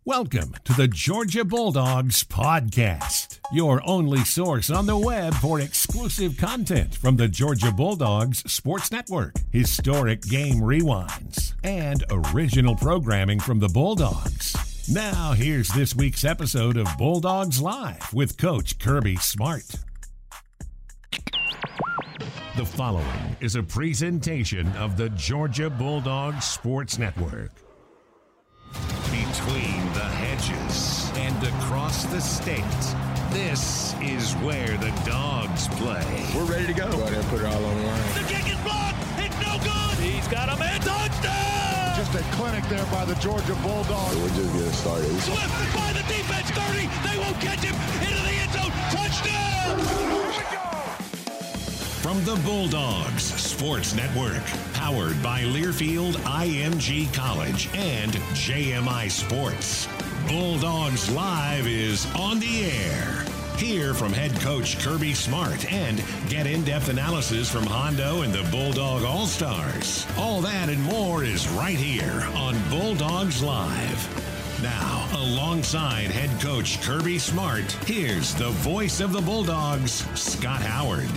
Welcome to the Georgia Bulldogs podcast, your only source on the web for exclusive content from the Georgia Bulldogs Sports Network, historic game rewinds, and original programming from the Bulldogs. Now, here's this week's episode of Bulldogs Live with Coach Kirby Smart. The following is a presentation of the Georgia Bulldogs Sports Network. Between the hedges and across the state, this is where the Dogs play. We're ready to go. Go ahead and put it all on the line. The kick is blocked. It's no good. He's got a man. Touchdown! Just a clinic there by the Georgia Bulldogs. We're just getting started. Swift by the defense. 30. They won't catch him. Into the end zone. Touchdown! Here we go. From the Bulldogs Sports Network, powered by Learfield IMG College and JMI Sports, Bulldogs Live is on the air. Hear from head coach Kirby Smart and get in-depth analysis from Hondo and the Bulldog All-Stars. All that and more is right here on Bulldogs Live. Now, alongside head coach Kirby Smart, here's the voice of the Bulldogs, Scott Howard.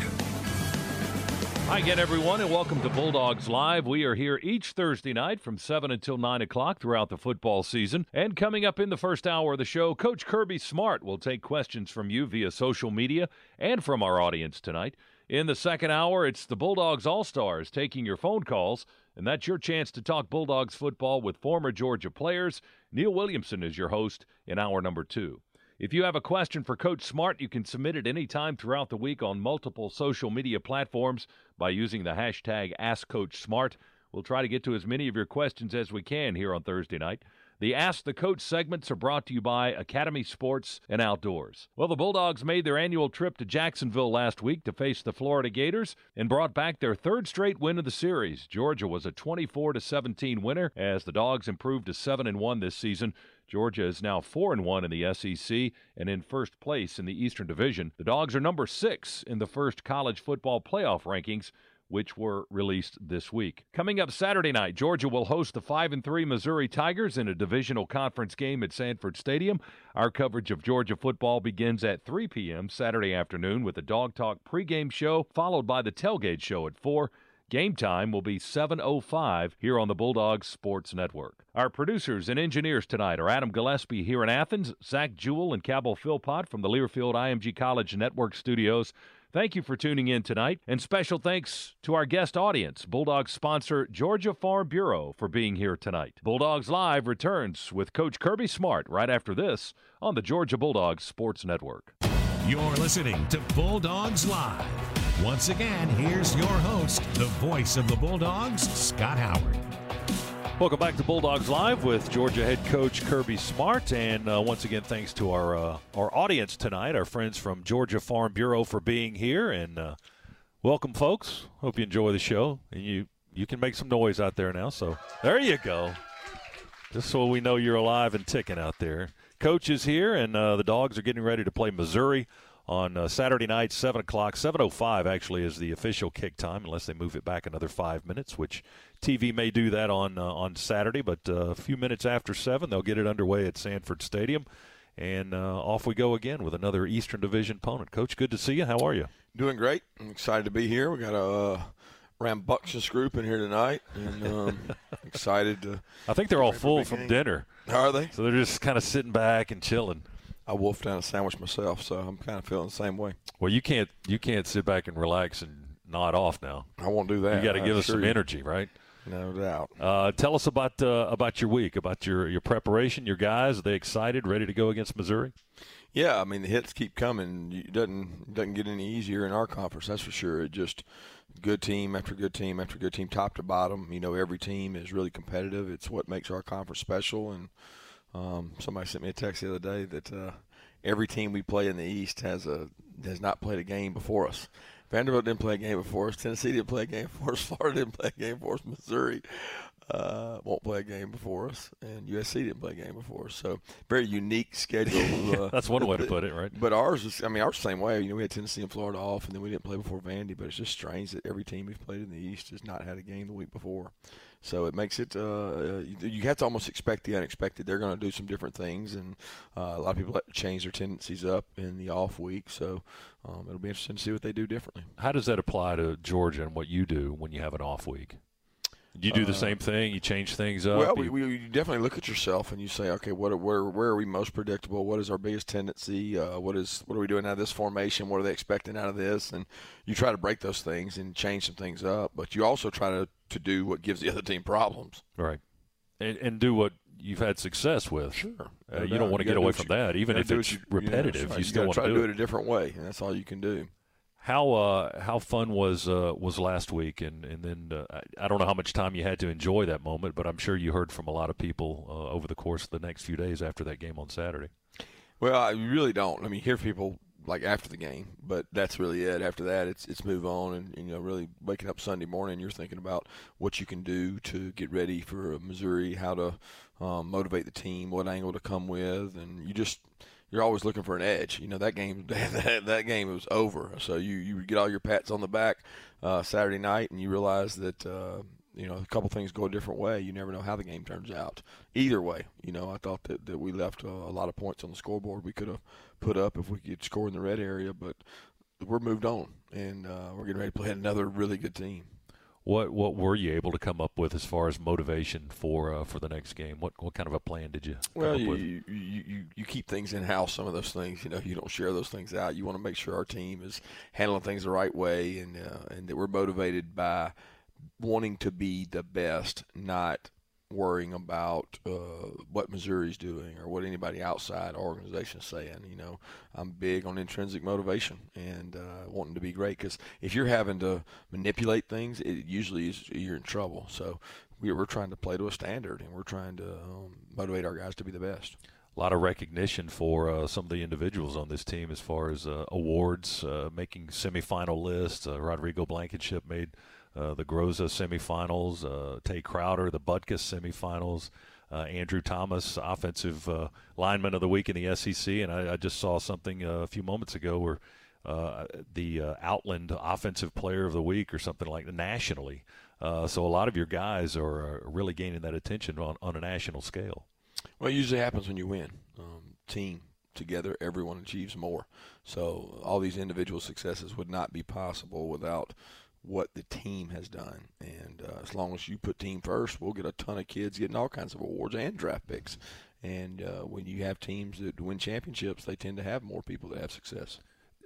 Hi again, everyone, and welcome to Bulldogs Live. We are here each Thursday night from 7 until 9 o'clock throughout the football season. And coming up in the first hour of the show, Coach Kirby Smart will take questions from you via social media and from our audience tonight. In the second hour, it's the Bulldogs All-Stars taking your phone calls, and that's your chance to talk Bulldogs football with former Georgia players. Neil Williamson is your host in hour number 2. If you have a question for Coach Smart, you can submit it anytime throughout the week on multiple social media platforms by using the hashtag AskCoachSmart. We'll try to get to as many of your questions as we can here on Thursday night. The Ask the Coach segments are brought to you by Academy Sports and Outdoors. Well, the Bulldogs made their annual trip to Jacksonville last week to face the Florida Gators and brought back their third straight win of the series. Georgia was a 24-17 winner as the Dogs improved to 7-1 this season. Georgia is now 4-1 in the SEC and in first place in the Eastern Division. The Dogs are number 6 in the first college football playoff rankings, which were released this week. Coming up Saturday night, Georgia will host the 5-3 Missouri Tigers in a divisional conference game at Sanford Stadium. Our coverage of Georgia football begins at 3 p.m. Saturday afternoon with the Dog Talk pregame show, followed by the tailgate show at 4. Game time will be 7:05 here on the Bulldogs Sports Network. Our producers and engineers tonight are Adam Gillespie here in Athens, Zach Jewell and Cabell Philpott from the Learfield IMG College Network studios. Thank you for tuning in tonight, and special thanks to our guest audience, Bulldogs sponsor Georgia Farm Bureau, for being here tonight. Bulldogs Live returns with Coach Kirby Smart right after this on the Georgia Bulldogs Sports Network. You're listening to Bulldogs Live. Once again, here's your host, the voice of the Bulldogs, Scott Howard. Welcome back to Bulldogs Live with Georgia head coach Kirby Smart. And once again, thanks to our audience tonight, our friends from Georgia Farm Bureau for being here. And welcome, folks. Hope you enjoy the show. And you can make some noise out there now. So there you go. Just so we know you're alive and ticking out there. Coach is here, and the Dogs are getting ready to play Missouri on Saturday night, 7 o'clock. 7:05 actually is the official kick time, unless they move it back another 5 minutes, which TV may do that on Saturday. But a few minutes after 7, they'll get it underway at Sanford Stadium. And off we go again with another Eastern Division opponent. Coach, good to see you. How are you? Doing great. I'm excited to be here. We got a rambunctious group in here tonight, and excited to. I think they're all full from dinner. Are they? So they're just kind of sitting back and chilling. I wolfed down a sandwich myself, so I'm kind of feeling the same way. Well, you can't sit back and relax and nod off now. I won't do that. You got to give us some energy, right? No doubt. Tell us about your week, about your preparation, your guys. Are they excited, ready to go against Missouri? Yeah, I mean, the hits keep coming. It doesn't get any easier in our conference, that's for sure. It just good team after good team after good team, top to bottom. You know, every team is really competitive. It's what makes our conference special. And somebody sent me a text the other day that every team we play in the East has not played a game before us. Vanderbilt didn't play a game before us. Tennessee didn't play a game before us. Florida didn't play a game before us. Missouri. won't play a game before us, and USC didn't play a game before us. So very unique schedule. That's one way to put it, right? But ours was, ours the same way. We had Tennessee and Florida off, and then we didn't play before Vandy. But it's just strange that every team we've played in the East has not had a game the week before. So it makes it you have to almost expect the unexpected. They're going to do some different things, and a lot of people change their tendencies up in the off week. So it'll be interesting to see what they do differently. How does that apply to Georgia and what you do when you have an off week? Do you do the same thing? You change things up? Well, we definitely look at yourself and you say, okay, where are we most predictable? What is our biggest tendency? What are we doing out of this formation? What are they expecting out of this? And you try to break those things and change some things up, but you also try to do what gives the other team problems. Right. And do what you've had success with. Sure. You don't want to get away from that, even if it's repetitive. You still want to do it a different way, and that's all you can do. How fun was last week, and then I don't know how much time you had to enjoy that moment, but I'm sure you heard from a lot of people over the course of the next few days after that game on Saturday. Well, I really don't. You hear people like after the game, but that's really it. After that, it's move on, and really waking up Sunday morning, you're thinking about what you can do to get ready for Missouri, how to motivate the team, what angle to come with, and you're always looking for an edge. That game that game was over. So you get all your pats on the back Saturday night, and you realize that a couple things go a different way. You never know how the game turns out. Either way, I thought that we left a lot of points on the scoreboard we could have put up if we could score in the red area, but we're moved on, and we're getting ready to play another really good team. What were you able to come up with as far as motivation for the next game? What kind of a plan did you come up with? You keep things in house. Some of those things, you don't share those things out. You want to make sure our team is handling things the right way, and that we're motivated by wanting to be the best, not worrying about what Missouri's doing or what anybody outside our organization is saying. I'm big on intrinsic motivation and wanting to be great, because if you're having to manipulate things, it usually is you're in trouble. So we're trying to play to a standard, and we're trying to motivate our guys to be the best. A lot of recognition for some of the individuals on this team as far as awards, making semifinal lists. Rodrigo Blankenship made the Groza semifinals, Tay Crowder, the Butkus semifinals, Andrew Thomas, offensive lineman of the week in the SEC, and I just saw something a few moments ago where the Outland offensive player of the week or something like that nationally. So a lot of your guys are really gaining that attention on a national scale. Well, it usually happens when you win. Team together, everyone achieves more. So all these individual successes would not be possible without what the team has done, and as long as you put team first, we'll get a ton of kids getting all kinds of awards and draft picks. And when you have teams that win championships, they tend to have more people that have success.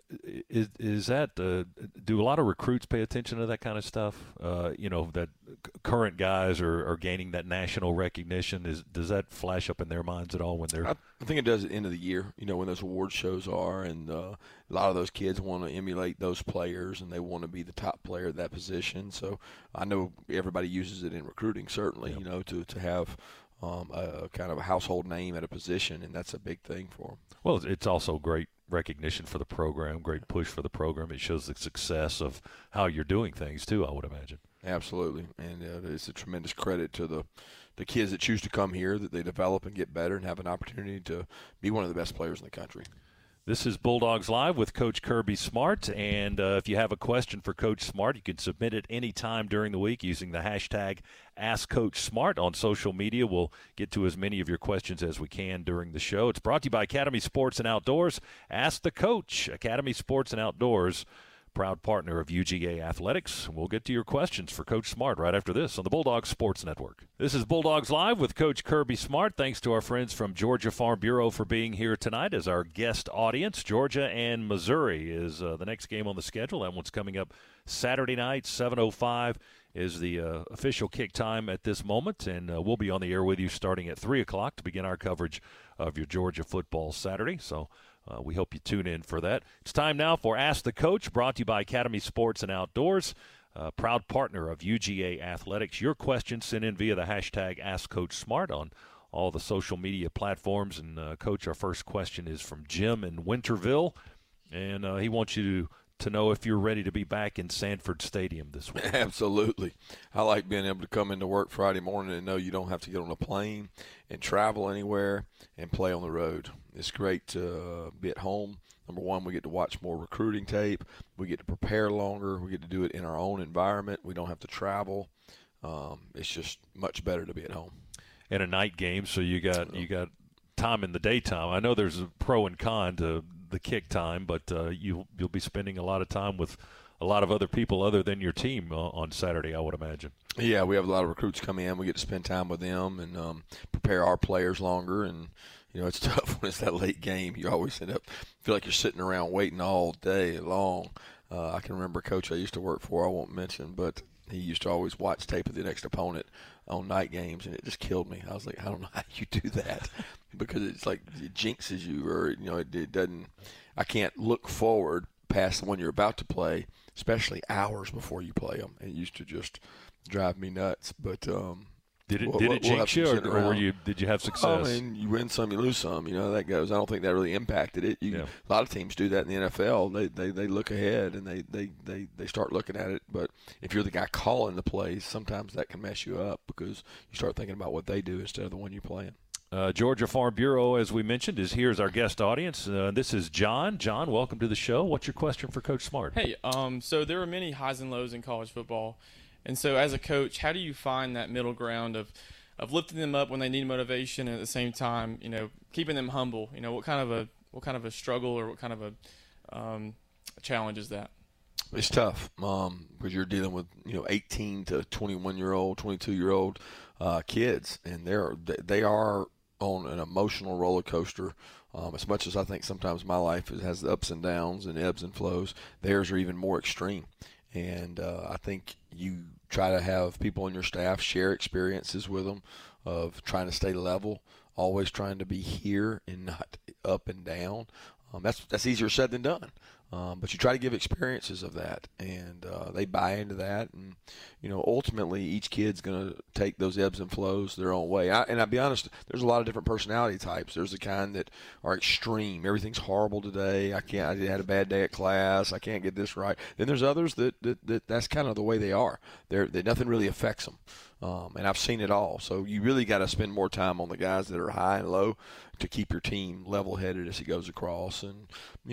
Is that do a lot of recruits pay attention to that kind of stuff? That current guys are gaining that national recognition. Does that flash up in their minds at all when they're? I think it does at the end of the year. When those award shows are, and a lot of those kids want to emulate those players, and they want to be the top player at that position. So I know everybody uses it in recruiting, certainly. Yeah. To have a kind of a household name at a position, and that's a big thing for them. Well, it's also great recognition for the program, great push for the program. It shows the success of how you're doing things too, I would imagine. Absolutely, and it's a tremendous credit to the kids that choose to come here, that they develop and get better and have an opportunity to be one of the best players in the country. This is Bulldogs Live with Coach Kirby Smart, and if you have a question for Coach Smart, you can submit it anytime during the week using the hashtag AskCoachSmart on social media. We'll get to as many of your questions as we can during the show. It's brought to you by Academy Sports and Outdoors. Ask the Coach. Academy Sports and Outdoors, proud partner of UGA Athletics. We'll get to your questions for Coach Smart right after this on the Bulldogs Sports Network. This is Bulldogs Live with Coach Kirby Smart. Thanks to our friends from Georgia Farm Bureau for being here tonight as our guest audience. Georgia and Missouri is the next game on the schedule. That one's coming up Saturday night, 7:05 is the official kick time at this moment, and we'll be on the air with you starting at 3 o'clock to begin our coverage of your Georgia football Saturday. So we hope you tune in for that. It's time now for Ask the Coach, brought to you by Academy Sports and Outdoors, proud partner of UGA Athletics. Your questions sent in via the hashtag AskCoachSmart on all the social media platforms. And, Coach, our first question is from Jim in Winterville, and he wants you to to know if you're ready to be back in Sanford Stadium this week? Absolutely. I like being able to come into work Friday morning and know you don't have to get on a plane and travel anywhere and play on the road. It's great to be at home. Number one, we get to watch more recruiting tape. We get to prepare longer. We get to do it in our own environment. We don't have to travel. It's just much better to be at home. And a night game, so you got time in the daytime. I know there's a pro and con to the kick time, but you'll be spending a lot of time with a lot of other people other than your team on Saturday, I would imagine. Yeah, we have a lot of recruits come in. We get to spend time with them and prepare our players longer. And it's tough when it's that late game. You always feel like you're sitting around waiting all day long. I can remember a coach I used to work for, I won't mention, but he used to always watch tape of the next opponent on night games, and it just killed me. I was like, I don't know how you do that, because it's like it jinxes you, or it doesn't. I can't look forward past the one you're about to play, especially hours before you play them. It used to just drive me nuts. But did it jinx you, or did you have success? I mean, you win some, you lose some. That goes. I don't think that really impacted it. A lot of teams do that in the NFL. They look ahead and they start looking at it. But if you're the guy calling the plays, sometimes that can mess you up because you start thinking about what they do instead of the one you're playing. Georgia Farm Bureau, as we mentioned, is here as our guest audience. This is John. John, welcome to the show. What's your question for Coach Smart? Hey, so there are many highs and lows in college football. And so as a coach, how do you find that middle ground of lifting them up when they need motivation and at the same time, keeping them humble? What kind of a struggle or what kind of a challenge is that? It's tough because you're dealing with 18 to 21-year-old, 22-year-old kids, and they are on an emotional roller coaster. As much as I think sometimes my life has the ups and downs and ebbs and flows, theirs are even more extreme. And I think you try to have people on your staff share experiences with them of trying to stay level, always trying to be here and not up and down. That's easier said than done. But you try to give experiences of that, and they buy into that. And, ultimately each kid's going to take those ebbs and flows their own way. And I'll be honest, there's a lot of different personality types. There's the kind that are extreme. Everything's horrible today. I had a bad day at class. I can't get this right. Then there's others that's kind of the way they are. Nothing really affects them. And I've seen it all. So you really got to spend more time on the guys that are high and low to keep your team level-headed as it goes across. And,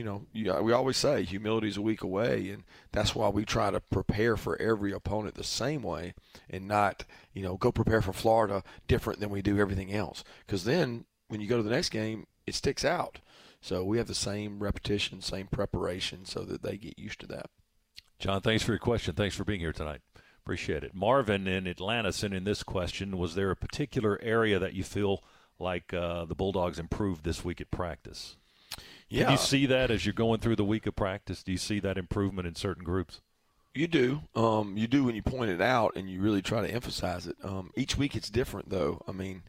we always say humility is a week away, and that's why we try to prepare for every opponent the same way and not, go prepare for Florida different than we do everything else. Because then when you go to the next game, it sticks out. So we have the same repetition, same preparation so that they get used to that. John, thanks for your question. Thanks for being here tonight. Appreciate it. Marvin in Atlanta sent in this question. Was there a particular area that you feel like the Bulldogs improved this week at practice? Yeah. Can you see that as you're going through the week of practice? Do you see that improvement in certain groups? You do. You do when you point it out and you really try to emphasize it. Each week it's different, though. I mean,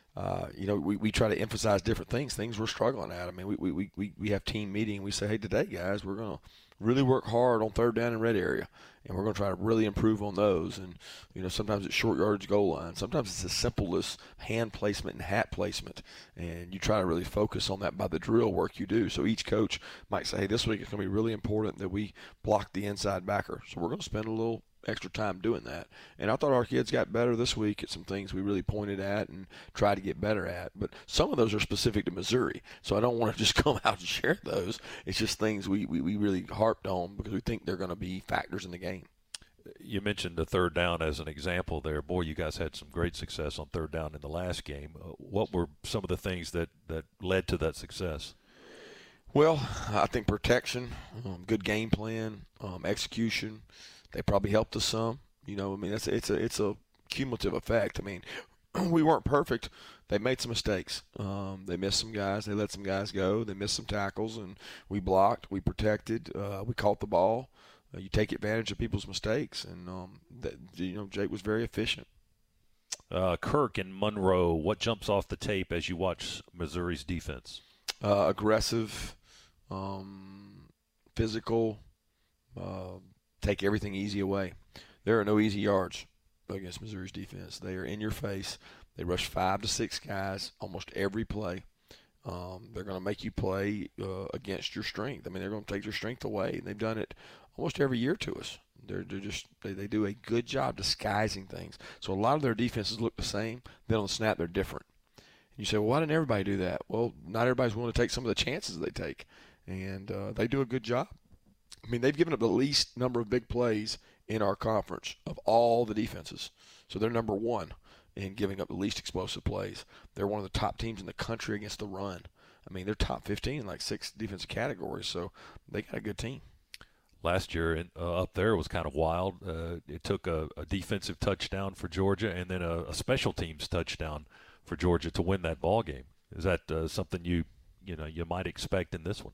we try to emphasize different things we're struggling at. I mean, we have team meeting. We say, hey, today, guys, we're going to really work hard on third down and red area, and we're going to try to really improve on those. And, sometimes it's short yardage goal line. Sometimes it's as simple as hand placement and hat placement, and you try to really focus on that by the drill work you do. So each coach might say, hey, this week it's going to be really important that we block the inside backer. So we're going to spend a little extra time doing that. And I thought our kids got better this week at some things we really pointed at and tried to get better at. But some of those are specific to Missouri, so I don't want to just come out and share those. It's just things we really harped on because we think they're going to be factors in the game. You mentioned the third down as an example there. Boy, you guys had some great success on third down in the last game. What were some of the things that led to that success? Well, I think protection, good game plan, execution. They probably helped us some. It's a cumulative effect. I mean, we weren't perfect. They made some mistakes. They missed some guys. They let some guys go. They missed some tackles, and we blocked. We protected. We caught the ball. You take advantage of people's mistakes, and Jake was very efficient. Kirk and Monroe, what jumps off the tape as you watch Missouri's defense? Aggressive, physical. Take everything easy away. There are no easy yards against Missouri's defense. They are in your face. They rush 5 to 6 guys almost every play. They're going to make you play against your strength. I mean, they're going to take your strength away, and they've done it almost every year to us. They do a good job disguising things. So a lot of their defenses look the same. Then on the snap, they're different. And you say, well, why didn't everybody do that? Well, not everybody's willing to take some of the chances they take, and they do a good job. I mean, they've given up the least number of big plays in our conference of all the defenses. So they're number one in giving up the least explosive plays. They're one of the top teams in the country against the run. I mean, they're top 15 in like 6 defensive categories, so they got a good team. Last year up there was kind of wild. It took a defensive touchdown for Georgia and then a special teams touchdown for Georgia to win that ball game. Is that something you might expect in this one?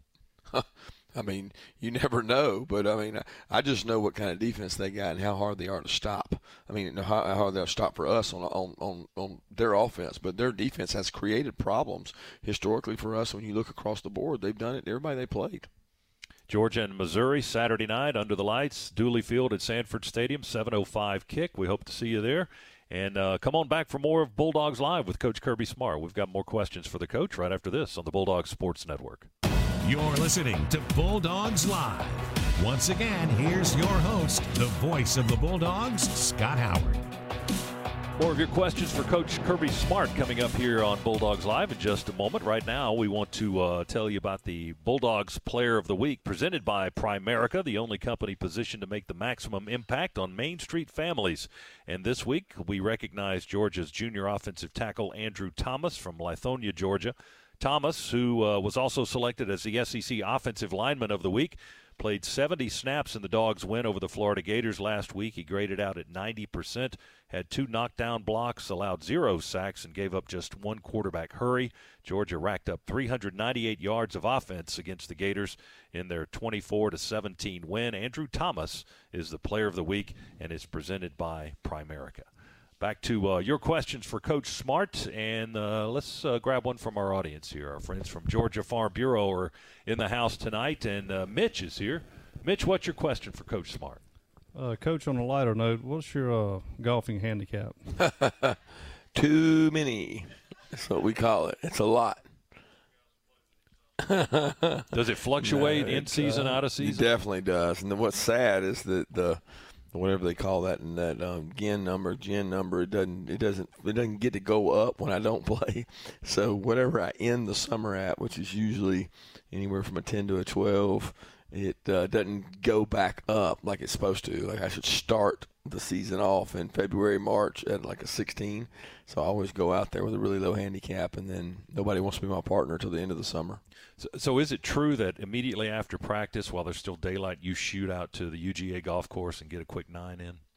I mean, you never know, but I mean, I just know what kind of defense they got and how hard they are to stop. I mean, how hard they'll stop for us on their offense, but their defense has created problems historically for us. When you look across the board, they've done it to everybody they played. Georgia and Missouri Saturday night under the lights, Dooley Field at Sanford Stadium, 7:05 kick. We hope to see you there. And come on back for more of Bulldogs Live with Coach Kirby Smart. We've got more questions for the coach right after this on the Bulldogs Sports Network. You're listening to Bulldogs Live. Once again, here's your host, the voice of the Bulldogs, Scott Howard. More of your questions for Coach Kirby Smart coming up here on Bulldogs Live in just a moment. Right now, we want to tell you about the Bulldogs Player of the Week presented by Primerica, the only company positioned to make the maximum impact on Main Street families. And this week, we recognize Georgia's junior offensive tackle Andrew Thomas from Lithonia, Georgia. Thomas, who was also selected as the SEC Offensive Lineman of the Week, played 70 snaps in the Dogs' win over the Florida Gators last week. He graded out at 90%, had 2 knockdown blocks, allowed 0 sacks, and gave up just 1 quarterback hurry. Georgia racked up 398 yards of offense against the Gators in their 24-17 win. Andrew Thomas is the Player of the Week and is presented by Primerica. Back to your questions for Coach Smart, and let's grab one from our audience here. Our friends from Georgia Farm Bureau are in the house tonight, and Mitch is here. Mitch, what's your question for Coach Smart? Coach, on a lighter note, what's your golfing handicap? Too many. That's what we call it. It's a lot. Does it fluctuate in season, out of season? It definitely does. And then what's sad is that the whatever they call that, and that GIN number, it doesn't get to go up when I don't play. So whatever I end the summer at, which is usually anywhere from a 10 to a 12, it doesn't go back up like it's supposed to. Like I should start the season off in February, March at like a 16. So I always go out there with a really low handicap, and then nobody wants to be my partner till the end of the summer. So is it true that immediately after practice, while there's still daylight, you shoot out to the UGA golf course and get a quick 9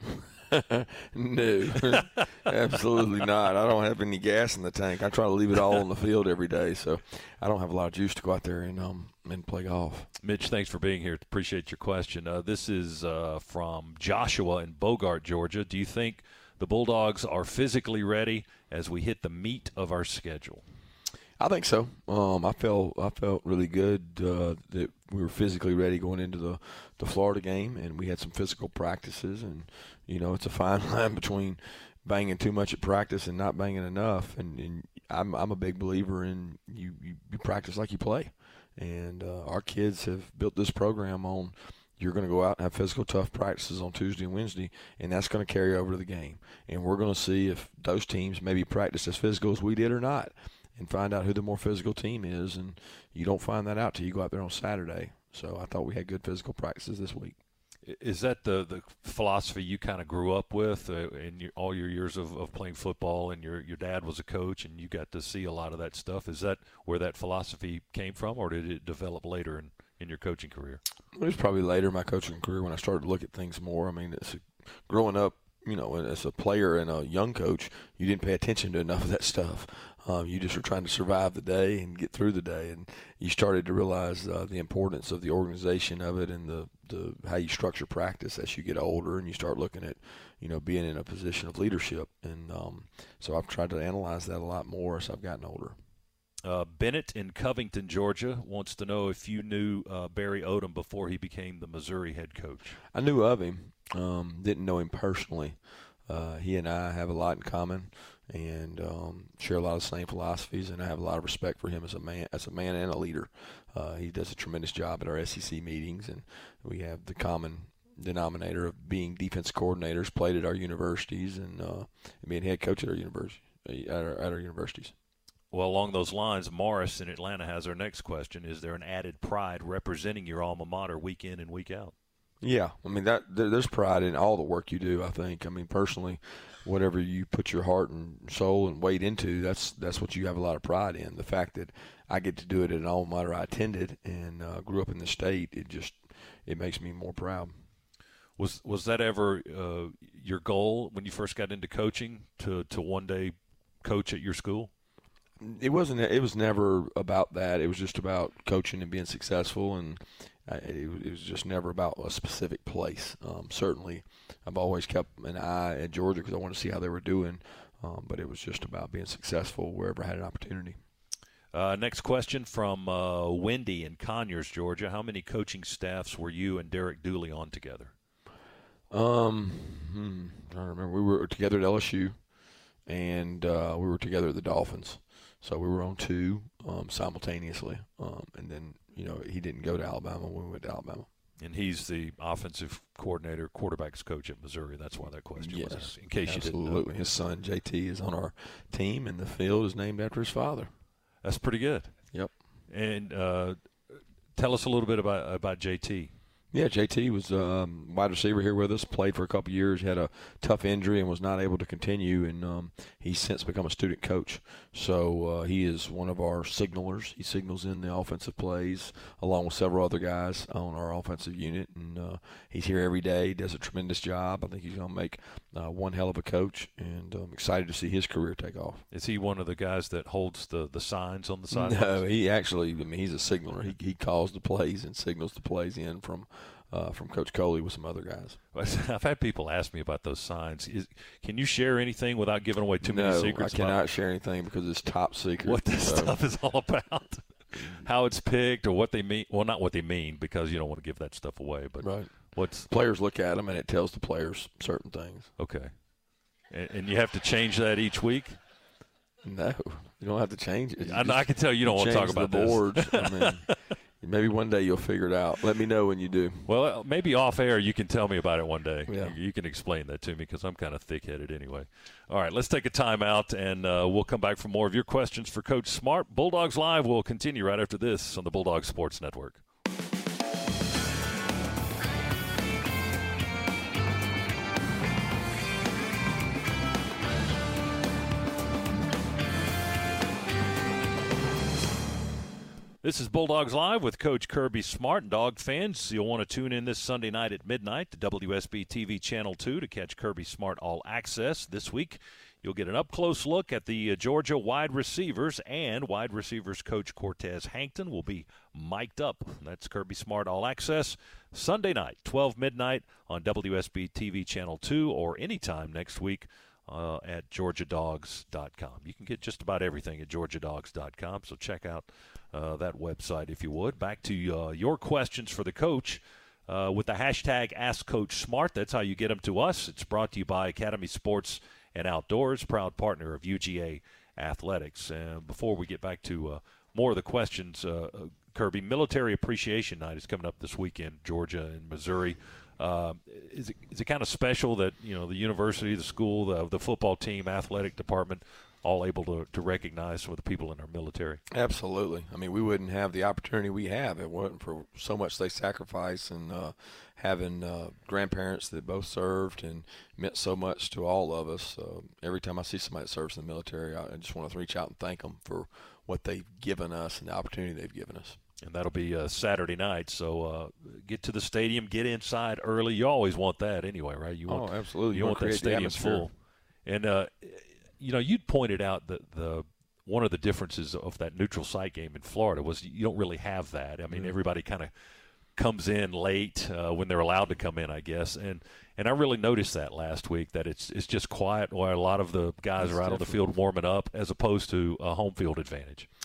in? No, absolutely not. I don't have any gas in the tank. I try to leave it all on the field every day, so I don't have a lot of juice to go out there and play golf. Mitch, thanks for being here. Appreciate your question. This is from Joshua in Bogart, Georgia. Do you think the Bulldogs are physically ready as we hit the meat of our schedule? I think so. I felt really good that we were physically ready going into the Florida game, and we had some physical practices. And it's a fine line between banging too much at practice and not banging enough. And I'm a big believer in you practice like you play. And our kids have built this program on you're going to go out and have physical, tough practices on Tuesday and Wednesday, and that's going to carry over to the game. And we're going to see if those teams maybe practice as physical as we did or not, and find out who the more physical team is. And you don't find that out till you go out there on Saturday. So I thought we had good physical practices this week. Is that the philosophy you kind of grew up with in all your years of playing football, and your dad was a coach and you got to see a lot of that stuff? Is that where that philosophy came from, or did it develop later in your coaching career? It was probably later in my coaching career when I started to look at things more. I mean, growing up, as a player and a young coach, you didn't pay attention to enough of that stuff. You just were trying to survive the day and get through the day, and you started to realize the importance of the organization of it and the how you structure practice as you get older, and you start looking at being in a position of leadership. And so I've tried to analyze that a lot more as I've gotten older. Bennett in Covington, Georgia, wants to know if you knew Barry Odom before he became the Missouri head coach. I knew of him, didn't know him personally. He and I have a lot in common and share a lot of the same philosophies, and I have a lot of respect for him as a man and a leader. He does a tremendous job at our SEC meetings, and we have the common denominator of being defense coordinators, played at our universities, and being head coach at our universities. Well, along those lines, Morris in Atlanta has our next question. Is there an added pride representing your alma mater week in and week out? Yeah, I mean, there's pride in all the work you do, I think. I mean, personally, whatever you put your heart and soul and weight into, that's what you have a lot of pride in. The fact that I get to do it at an alma mater I attended and grew up in the state, it makes me more proud. Was that ever your goal when you first got into coaching to one day coach at your school? It wasn't. It was never about that. It was just about coaching and being successful, and it was just never about a specific place. Certainly, I've always kept an eye at Georgia because I wanted to see how they were doing, but it was just about being successful wherever I had an opportunity. Next question from Wendy in Conyers, Georgia. How many coaching staffs were you and Derek Dooley on together? I'm trying to remember. We were together at LSU, and we were together at the Dolphins. So we were on two simultaneously, and then he didn't go to Alabama when we went to Alabama. And he's the offensive coordinator, quarterbacks coach at Missouri. That's why that question was asked, in case absolutely. You didn't know. His son, JT, is on our team, and the field is named after his father. That's pretty good. Yep. And tell us a little bit about JT. Yeah, JT was wide receiver here with us, played for a couple of years, had a tough injury and was not able to continue, and he's since become a student coach. So he is one of our signalers. He signals in the offensive plays along with several other guys on our offensive unit, and he's here every day, does a tremendous job. I think he's going to make one hell of a coach, and I'm excited to see his career take off. Is he one of the guys that holds the signs on the side? No, he actually, he's a signaler. He calls the plays and signals the plays in from Coach Coley with some other guys. I've had people ask me about those signs. Can you share anything without giving away too many secrets? I cannot share anything because it's top secret. What this stuff is all about, how it's picked, or what they mean. Well, not what they mean, because you don't want to give that stuff away. But right. What's players look at them and it tells the players certain things. Okay, and you have to change that each week. No, you don't have to change it. I can tell you don't want to talk about the boards. I mean, maybe one day you'll figure it out. Let me know when you do. Well, maybe off air you can tell me about it one day. Yeah. You can explain that to me because I'm kind of thick-headed anyway. All right, let's take a timeout, and we'll come back for more of your questions for Coach Smart. Bulldogs Live will continue right after this on the Bulldog Sports Network. This is Bulldogs Live with Coach Kirby Smart. And Dog fans, you'll want to tune in this Sunday night at midnight to WSB TV Channel 2 to catch Kirby Smart All Access. This week, you'll get an up-close look at the Georgia wide receivers, and wide receivers coach Cortez Hankton will be mic'd up. That's Kirby Smart All Access, Sunday night, 12 midnight on WSB TV Channel 2, or anytime next week at GeorgiaDogs.com. You can get just about everything at GeorgiaDogs.com, so check out that website if you would. Back to your questions for the coach with the hashtag AskCoachSmart. That's how you get them to us. It's brought to you by Academy Sports and Outdoors, proud partner of UGA Athletics. And before we get back to more of the questions, Kirby, Military Appreciation Night is coming up this weekend, Georgia and Missouri. Is it kind of special that, the university, the school, the football team, athletic department, all able to recognize some of the people in our military? Absolutely. I mean, we wouldn't have the opportunity we have if it wasn't for so much they sacrifice, and having grandparents that both served and meant so much to all of us. Every time I see somebody that serves in the military, I just want to reach out and thank them for what they've given us and the opportunity they've given us. And that'll be Saturday night, so get to the stadium, get inside early. You always want that anyway, right? Absolutely. You want that stadium full. And you'd pointed out that one of the differences of that neutral site game in Florida was you don't really have that. I mean, everybody kind of comes in late when they're allowed to come in, I guess. And I really noticed that last week, that it's just quiet while a lot of the guys are out on the field warming up, as opposed to a home field advantage.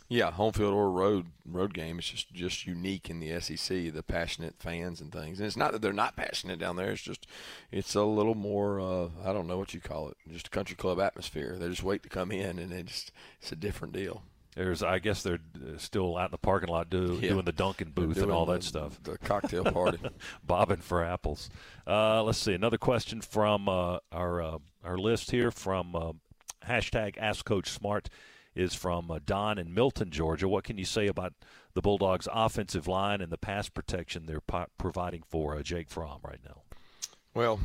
Yeah, home field or road game. It's just unique in the SEC, the passionate fans and things. And it's not that they're not passionate down there. It's a little more, I don't know what you call it, just a country club atmosphere. They just wait to come in, and it's a different deal. I guess they're still out in the parking lot doing the Dunkin' booth and all that stuff. The cocktail party. Bobbing for apples. Let's see. Another question from our list here from hashtag AskCoachSmart is from Don in Milton, Georgia. What can you say about the Bulldogs' offensive line and the pass protection they're providing for Jake Fromm right now? Well,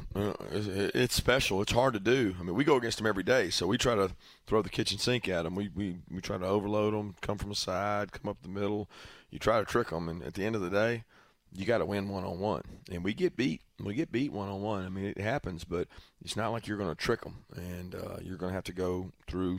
it's special. It's hard to do. I mean, we go against them every day, so we try to throw the kitchen sink at them. We try to overload them, come from the side, come up the middle. You try to trick them, and at the end of the day, you got to win one-on-one. And we get beat. We get beat one-on-one. I mean, it happens, but it's not like you're going to trick them, and you're going to have to go through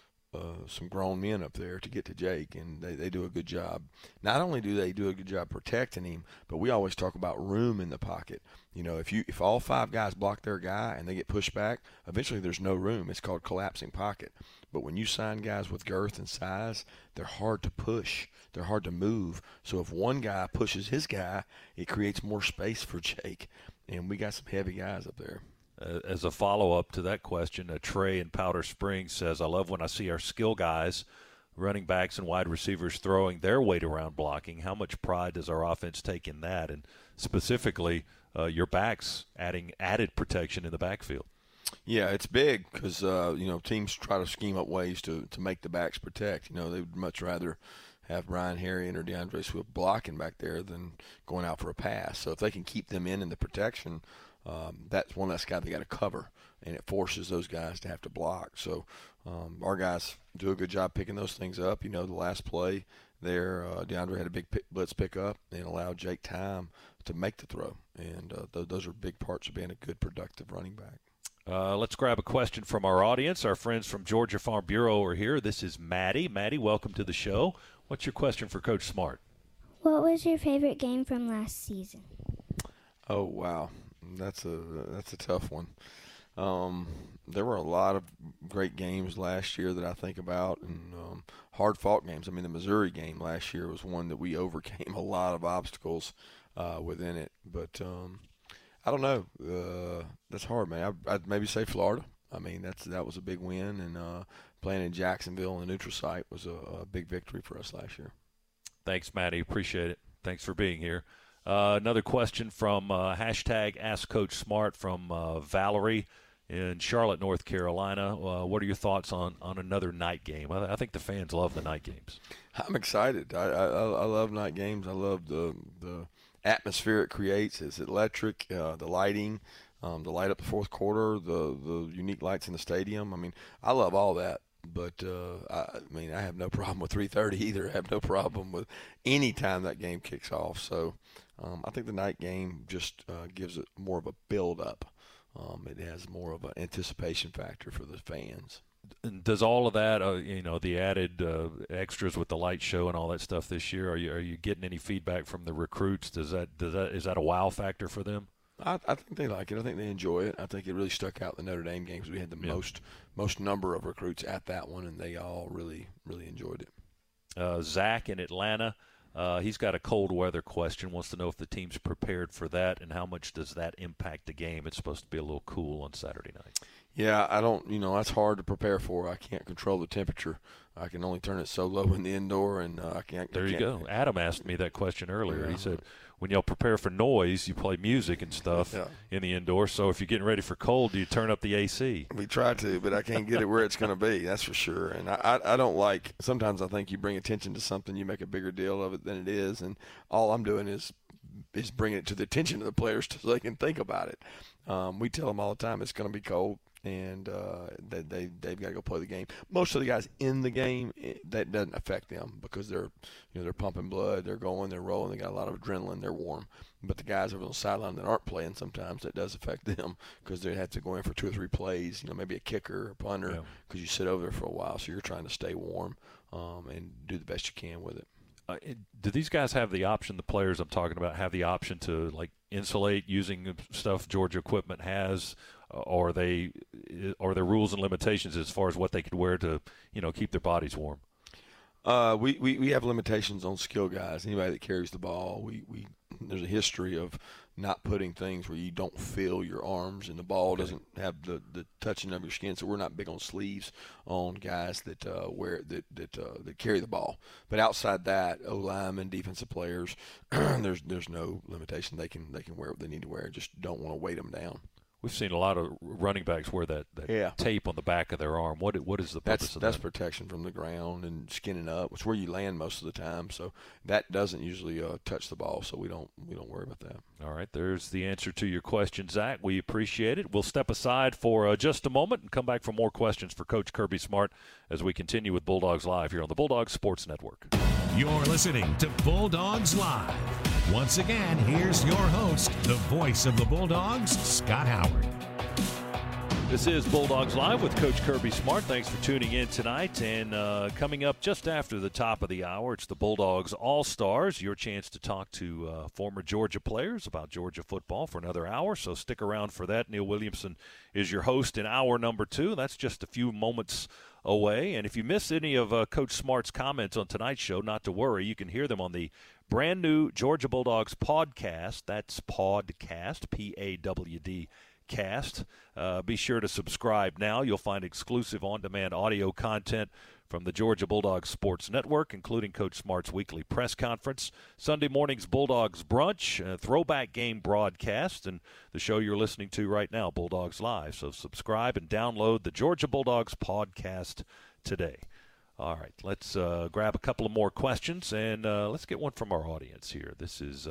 some grown men up there to get to Jake, and they do a good job. Not only do they do a good job protecting him, but we always talk about room in the pocket. You know, if all 5 guys block their guy and they get pushed back, eventually there's no room. It's called collapsing pocket. But when you sign guys with girth and size, they're hard to push. They're hard to move. So if one guy pushes his guy, it creates more space for Jake. And we got some heavy guys up there. As a follow-up to that question, Trey in Powder Springs says, I love when I see our skill guys, running backs and wide receivers, throwing their weight around blocking. How much pride does our offense take in that? And specifically, your backs adding added protection in the backfield. Yeah, it's big because, teams try to scheme up ways to make the backs protect. You know, they would much rather have Brian Harrion or DeAndre Swift blocking back there than going out for a pass. So if they can keep them in the protection, that's one less guy they got to cover, and it forces those guys to have to block. So our guys do a good job picking those things up. You know, the last play there, DeAndre had a big blitz pickup and allowed Jake time to make the throw. And those are big parts of being a good, productive running back. Let's grab a question from our audience. Our friends from Georgia Farm Bureau are here. This is Maddie. Maddie, welcome to the show. What's your question for Coach Smart? What was your favorite game from last season? Oh, wow. That's a tough one. There were a lot of great games last year that I think about, and hard-fought games. I mean, the Missouri game last year was one that we overcame a lot of obstacles within it. But I don't know. That's hard, man. I'd maybe say Florida. I mean, that was a big win, and playing in Jacksonville in a neutral site was a big victory for us last year. Thanks, Maddie. Appreciate it. Thanks for being here. Another question from hashtag AskCoachSmart from Valerie in Charlotte, North Carolina. What are your thoughts on another night game? I think the fans love the night games. I'm excited. I love night games. I love the atmosphere it creates. It's electric. The lighting, the light up the fourth quarter, the unique lights in the stadium. I mean, I love all that. But, I have no problem with 3:30 either. I have no problem with any time that game kicks off. So I think the night game just gives it more of a build-up. It has more of an anticipation factor for the fans. Does all of that, the added extras with the light show and all that stuff this year, are you getting any feedback from the recruits? Is that a wow factor for them? I think they like it. I think they enjoy it. I think it really stuck out in the Notre Dame games. We had the most number of recruits at that one, and they all really, really enjoyed it. Zach in Atlanta, he's got a cold weather question, wants to know if the team's prepared for that and how much does that impact the game. It's supposed to be a little cool on Saturday night. Yeah, I don't, that's hard to prepare for. I can't control the temperature. I can only turn it so low in the indoor, and I can't. There you go. Adam asked me that question earlier. Yeah. He said, when y'all prepare for noise, you play music and stuff in the indoor. So if you're getting ready for cold, do you turn up the AC? We try to, but I can't get it where it's going to be. That's for sure. And I don't like – sometimes I think you bring attention to something, you make a bigger deal of it than it is, and all I'm doing is bringing it to the attention of the players so they can think about it. We tell them all the time it's going to be cold. And they've got to go play the game. Most of the guys in the game, that doesn't affect them because they're pumping blood, they're going, they're rolling, they got a lot of adrenaline, they're warm. But the guys over on the sideline that aren't playing, sometimes that does affect them because they have to go in for 2 or 3 plays. Maybe a kicker, a punter, because you sit over there for a while, so you're trying to stay warm and do the best you can with it. Do these guys have the option? The players I'm talking about have the option to insulate using stuff Georgia equipment has. Or are there rules and limitations as far as what they could wear to, keep their bodies warm? We have limitations on skill guys. Anybody that carries the ball, there's a history of not putting things where you don't feel your arms and the ball doesn't have the touching of your skin. So we're not big on sleeves on guys that that carry the ball. But outside that, O-linemen, defensive players, there's no limitation. They can wear what they need to wear. Just don't want to weight them down. We've seen a lot of running backs wear that tape on the back of their arm. What is the purpose of that? That's protection from the ground and skinning up. It's where you land most of the time, so that doesn't usually touch the ball. So we don't worry about that. All right, there's the answer to your question, Zach. We appreciate it. We'll step aside for just a moment and come back for more questions for Coach Kirby Smart as we continue with Bulldogs Live here on the Bulldogs Sports Network. You're listening to Bulldogs Live. Once again, here's your host, the voice of the Bulldogs, Scott Howard. This is Bulldogs Live with Coach Kirby Smart. Thanks for tuning in tonight. And coming up just after the top of the hour, it's the Bulldogs All-Stars, your chance to talk to former Georgia players about Georgia football for another hour. So stick around for that. Neil Williamson is your host in hour number 2. That's just a few moments away. And if you miss any of Coach Smart's comments on tonight's show, not to worry. You can hear them on the brand new Georgia Bulldogs podcast. That's podcast, P-A-W-D cast. Be sure to subscribe now. You'll find exclusive on-demand audio content from the Georgia Bulldogs Sports Network, including Coach Smart's weekly press conference, Sunday morning's Bulldogs Brunch, throwback game broadcast, and the show you're listening to right now, Bulldogs Live. So subscribe and download the Georgia Bulldogs podcast today. All right, let's grab a couple of more questions, and let's get one from our audience here. This is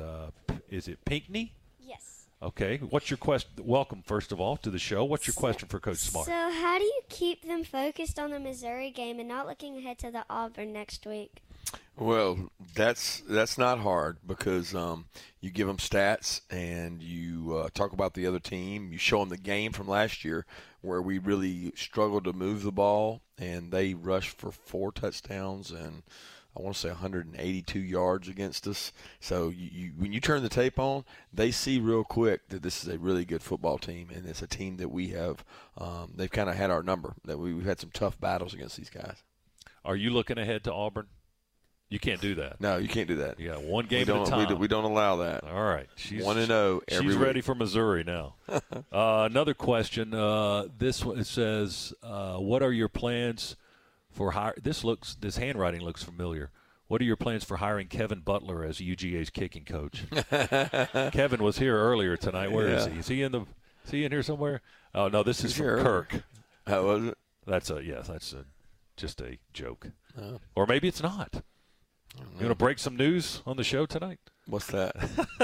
it Pinckney? Yes. Okay, what's your question? Welcome, first of all, to the show. What's your question for Coach Smart? So how do you keep them focused on the Missouri game and not looking ahead to the Auburn next week? Well, that's not hard because you give them stats and you talk about the other team. You show them the game from last year where we really struggled to move the ball, and they rushed for 4 touchdowns and I want to say 182 yards against us. So when you turn the tape on, they see real quick that this is a really good football team, and it's a team that we have they've kind of had our number, that we've had some tough battles against these guys. Are you looking ahead to Auburn? You can't do that. No, you can't do that. Yeah, one game at a time. We don't allow that. All right. 1-0 every She's week. ready for Missouri now. Another question. This one, it says, what are your plans for this handwriting looks familiar. What are your plans for hiring Kevin Butler as UGA's kicking coach? Kevin was here earlier tonight. Where is he? Is he in here somewhere? Oh no, this is from Kirk. How was it? That's just a joke. Oh. Or maybe it's not. You want to break some news on the show tonight? What's that?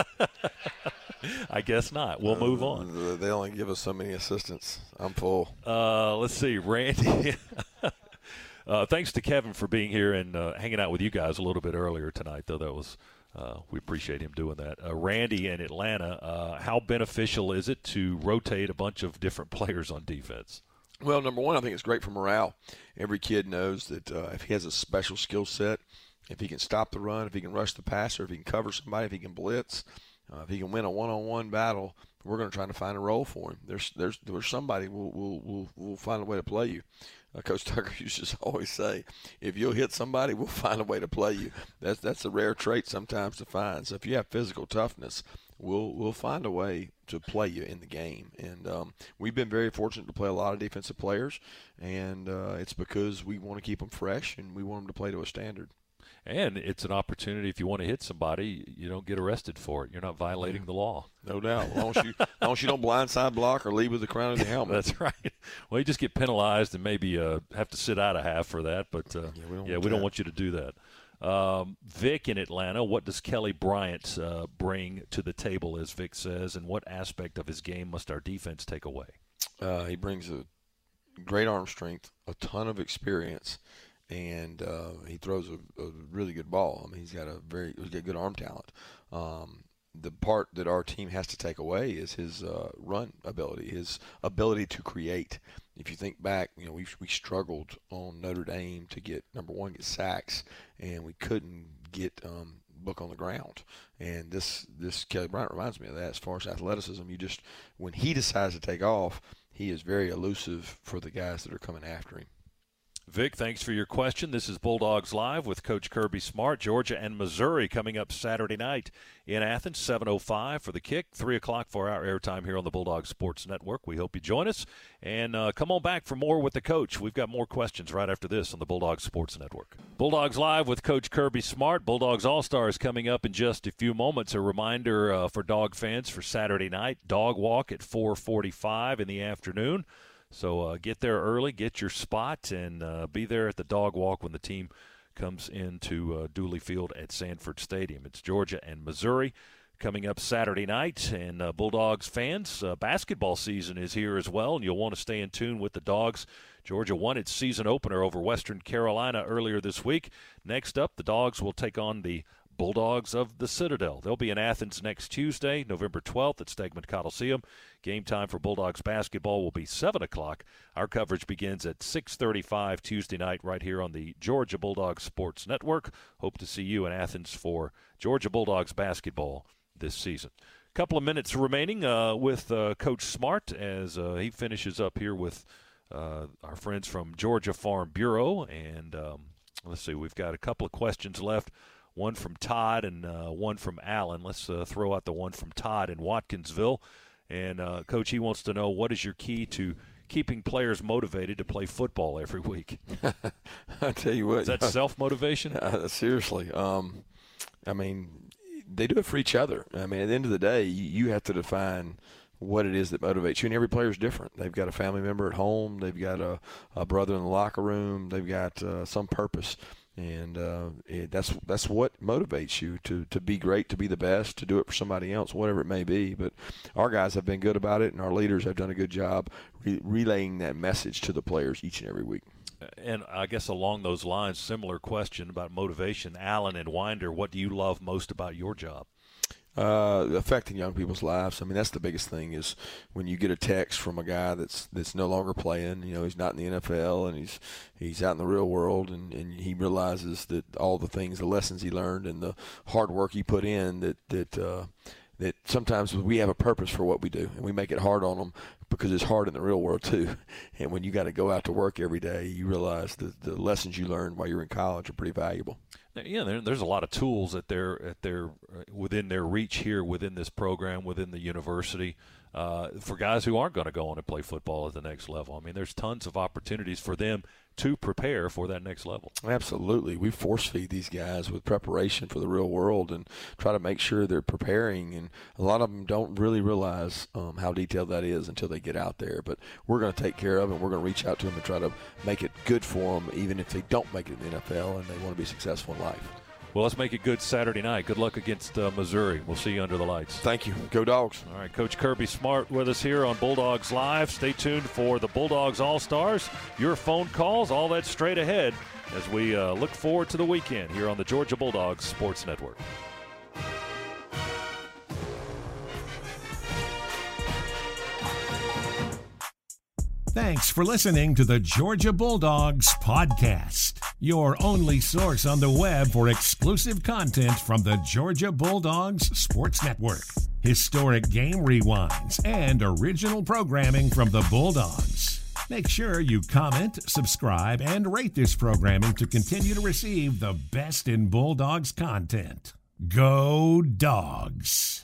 I guess not. We'll move on. They only give us so many assistants. I'm full. Let's see. Randy. Thanks to Kevin for being here and hanging out with you guys a little bit earlier tonight, though. That was we appreciate him doing that. Randy in Atlanta, how beneficial is it to rotate a bunch of different players on defense? Well, number one, I think it's great for morale. Every kid knows that if he has a special skill set, if he can stop the run, if he can rush the passer, if he can cover somebody, if he can blitz, if he can win a one-on-one battle, we're going to try to find a role for him. There's somebody we'll find a way to play you. Coach Tucker used to always say, if you'll hit somebody, we'll find a way to play you. That's a rare trait sometimes to find. So if you have physical toughness, we'll find a way to play you in the game. And we've been very fortunate to play a lot of defensive players, and it's because we want to keep them fresh and we want them to play to a standard. And it's an opportunity. If you want to hit somebody, you don't get arrested for it. You're not violating the law. No doubt. As long as you don't blindside block or lead with the crown of the helmet. That's right. Well, you just get penalized and maybe have to sit out a half for that. But, we don't want you to do that. Vic in Atlanta, what does Kelly Bryant bring to the table, as Vic says, and what aspect of his game must our defense take away? He brings a great arm strength, a ton of experience, and he throws a really good ball. I mean, he's got good arm talent. The part that our team has to take away is his run ability, his ability to create. If you think back, we struggled on Notre Dame to get sacks, and we couldn't get Book on the ground. And this Kelly Bryant reminds me of that. As far as athleticism, when he decides to take off, he is very elusive for the guys that are coming after him. Vic, thanks for your question. This is Bulldogs Live with Coach Kirby Smart. Georgia and Missouri coming up Saturday night in Athens, 7:05 for the kick, 3 o'clock for our airtime here on the Bulldogs Sports Network. We hope you join us. And come on back for more with the coach. We've got more questions right after this on the Bulldogs Sports Network. Bulldogs Live with Coach Kirby Smart. Bulldogs All-Stars coming up in just a few moments. A reminder for dog fans for Saturday night, dog walk at 4:45 in the afternoon. So get there early, get your spot, and be there at the dog walk when the team comes into Dooley Field at Sanford Stadium. It's Georgia and Missouri coming up Saturday night. And Bulldogs fans, basketball season is here as well, and you'll want to stay in tune with the Dogs. Georgia won its season opener over Western Carolina earlier this week. Next up, the Dogs will take on the Bulldogs of the Citadel. They'll be in Athens next Tuesday, November 12th at Stegman Coliseum. Game time for Bulldogs basketball will be 7 o'clock. Our coverage begins at 6:35 Tuesday night right here on the Georgia Bulldogs Sports Network. Hope to see you in Athens for Georgia Bulldogs basketball this season. A couple of minutes remaining with Coach Smart as he finishes up here with our friends from Georgia Farm Bureau. And let's see, we've got a couple of questions left. One from Todd and one from Alan. Let's throw out the one from Todd in Watkinsville. And, Coach, he wants to know, what is your key to keeping players motivated to play football every week? I tell you what. Is that self-motivation? Seriously. I mean, they do it for each other. I mean, at the end of the day, you have to define what it is that motivates you, and every player is different. They've got a family member at home. They've got a brother in the locker room. They've got some purpose. And that's what motivates you to be great, to be the best, to do it for somebody else, whatever it may be. But our guys have been good about it, and our leaders have done a good job relaying that message to the players each and every week. And I guess along those lines, similar question about motivation. Alan and Winder, what do you love most about your job? Affecting young people's lives. I mean, that's the biggest thing is when you get a text from a guy that's no longer playing. You know, he's not in the NFL and he's out in the real world, and he realizes that all the things, the lessons he learned, and the hard work he put in, that sometimes we have a purpose for what we do, and we make it hard on them because it's hard in the real world too. And when you got to go out to work every day, you realize that the lessons you learned while you're in college are pretty valuable. Yeah, there's a lot of tools at their within their reach here within this program, within the university, for guys who aren't going to go on and play football at the next level. I mean, there's tons of opportunities for them to prepare for that next level. Absolutely. We force feed these guys with preparation for the real world and try to make sure they're preparing. And a lot of them don't really realize how detailed that is until they get out there. But we're going to take care of it. We're going to reach out to them and try to make it good for them, even if they don't make it in the NFL and they want to be successful in life. Well, let's make it good Saturday night. Good luck against Missouri. We'll see you under the lights. Thank you. Go Dogs. All right, Coach Kirby Smart with us here on Bulldogs Live. Stay tuned for the Bulldogs All-Stars. Your phone calls, all that straight ahead as we look forward to the weekend here on the Georgia Bulldogs Sports Network. Thanks for listening to the Georgia Bulldogs podcast, your only source on the web for exclusive content from the Georgia Bulldogs Sports Network, historic game rewinds, and original programming from the Bulldogs. Make sure you comment, subscribe, and rate this programming to continue to receive the best in Bulldogs content. Go Dogs!